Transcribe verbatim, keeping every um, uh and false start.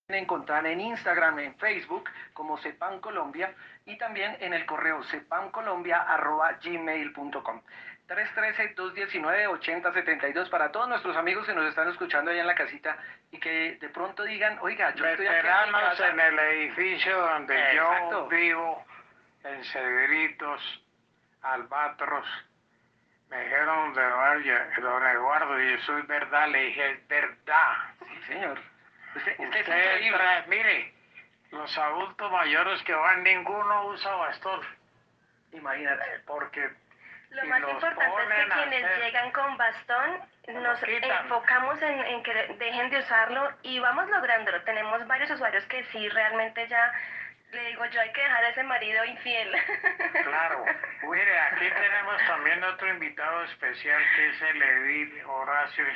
encontrar en Instagram, en Facebook, como Cepam Colombia, y también en el correo cepamcolombia arroba gmail punto com. tres uno tres, dos uno nueve, ocho cero siete dos para todos nuestros amigos que nos están escuchando allá en la casita y que de pronto digan, oiga, yo estoy aquí en mi Veteranos casa. en el edificio donde Exacto. yo vivo, en Cedritos, Albatros, me dijeron de don, don Eduardo, y eso es verdad, le dije, es verdad. Sí, señor. Usted, usted es Usted increíble. trae, mire, los adultos mayores que van, ninguno usa bastón, Imagínate. porque Lo si más los importante es que ponen a quienes hacer, llegan con bastón nos lo quitan. enfocamos en, en que dejen de usarlo y vamos lográndolo. Tenemos varios usuarios que sí, realmente ya, le digo yo, hay que dejar a ese marido infiel. Claro. Mire, aquí tenemos también otro invitado especial que es el edil Horacio